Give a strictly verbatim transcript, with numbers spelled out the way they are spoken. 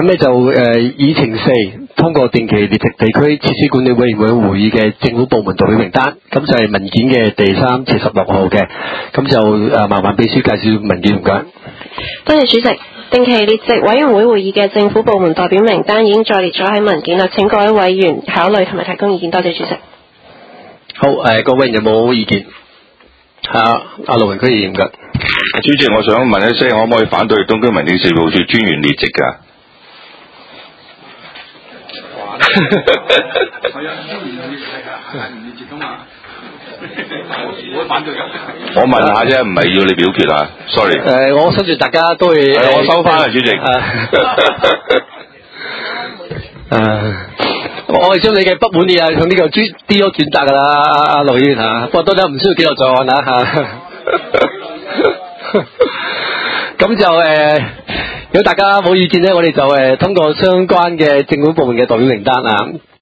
咁咧就誒議程四通過定期列席地區設施管理委員會會議嘅政府部門代表名單，咁就係文件嘅第三至十六號嘅，咁就誒麻煩秘書介紹文件唔該。 多謝主席。定期列席委員會會議嘅政府部門代表名單已經再列咗喺文件啦，請各位委員考慮同埋提供意見。多謝主席。 好，誒、呃、各位有冇意見？啊，阿盧榮區議員嘅。 主席，我想問一聲，可唔可以反對東區民政事務處專員列席㗎？係啊，專員列席啊，係唔列席㗎嘛？我反對㗎。我問下啫，唔係要你表決啊 ，sorry。誒、 呃，我相信大家都會。 我收翻啊，主席。誒、 呃，我係將你嘅不滿意啊，向呢個 D O 轉達㗎啦，阿阿盧議員嚇。不過多謝唔需要記錄在案啦嚇。咁就誒、呃，如果大家冇意見咧，我哋就誒、呃、通過相關嘅政府部門嘅代表名單啊。